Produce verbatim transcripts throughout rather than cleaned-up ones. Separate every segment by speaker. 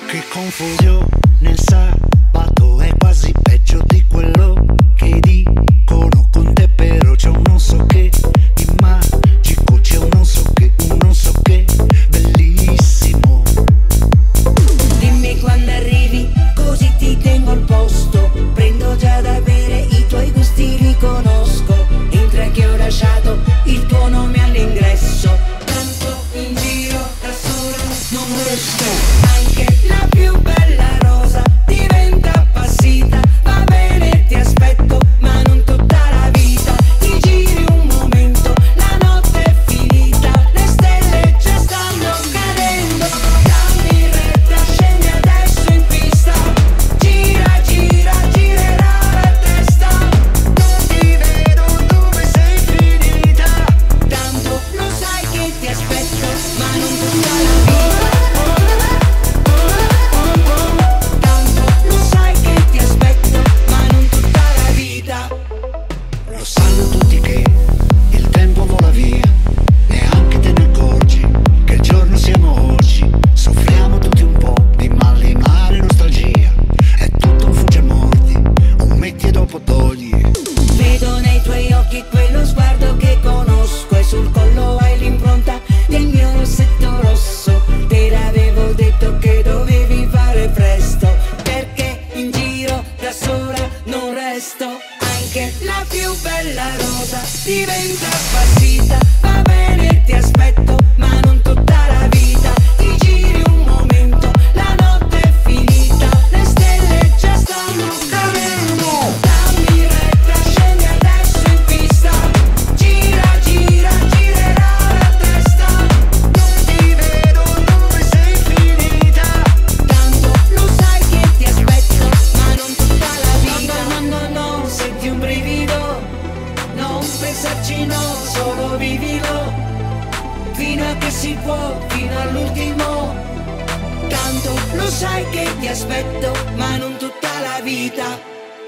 Speaker 1: Che confusione nel sabato è quasi peggio di quello che dicono con te, però c'è un non so che di magico, c'è un non so che, un non so che bellissimo.
Speaker 2: Dimmi quando arrivi, così ti tengo al posto. Prendo già da bere, i tuoi gusti li conosco. Entra che ho lasciato il tuo nome all'ingresso. Tanto in giro da sola non resto. Anche la più bella rosa diventa appassita. Va bene, ti aspetto, ma non tutta la vita. Ti giri un momento, la notte è finita. Le stelle già stanno cadendo. Dammi retta, scendi adesso in pista. Gira, gira, girerà la testa. Non ti vedo dove sei finita. Tanto lo sai che ti aspetto, ma non tutta la vita. Tanto lo sai che ti aspetto, ma non tutta la vita.
Speaker 1: Lo sanno tutti che il tempo vola via, neanche te ne accorgi che il giorno siamo oggi. Soffriamo tutti un po' di malinare nostalgia, è tutto un fugge morti, un metti e dopo togli.
Speaker 2: Vedo nei tuoi occhi quello sguardo che conosco e sul collo hai l'impronta del mio rossetto rosso. Te l'avevo detto che dovevi fare presto, perché in giro da sola non resto. Anche la più bella rosa diventa appassita. Va bene, ti aspetto, ma non tutta la vita. Ti giri un momento, la notte è finita. Le stelle già stanno cadendo. Dammi retta, scendi adesso in pista. Gira, gira, girerà la testa. Non ti vedo dove sei finita. Tanto lo sai che ti aspetto, ma non tutta la vita. No, no, no, no, senti un brivido. Non pensarci, no, solo vivilo. Fino a che si può, fino all'ultimo. Tanto lo sai che ti aspetto, ma non tutta la vita.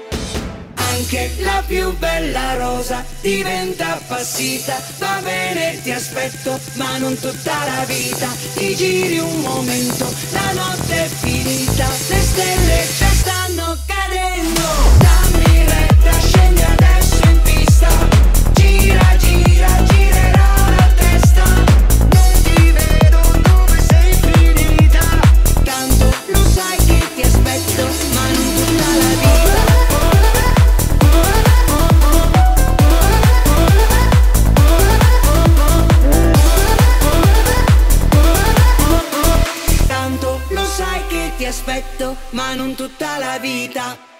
Speaker 2: Anche la più bella rosa diventa appassita. Va bene, ti aspetto, ma non tutta la vita. Ti giri un momento, la notte è finita. Le stelle già stanno cadendo. Dammi retta, scendi adesso in pista. Gira, gira, girerà la testa. Non ti vedo dove sei finita. Tanto lo sai che ti aspetto, ma non tutta la vita. Tanto lo sai che ti aspetto, ma non tutta la vita.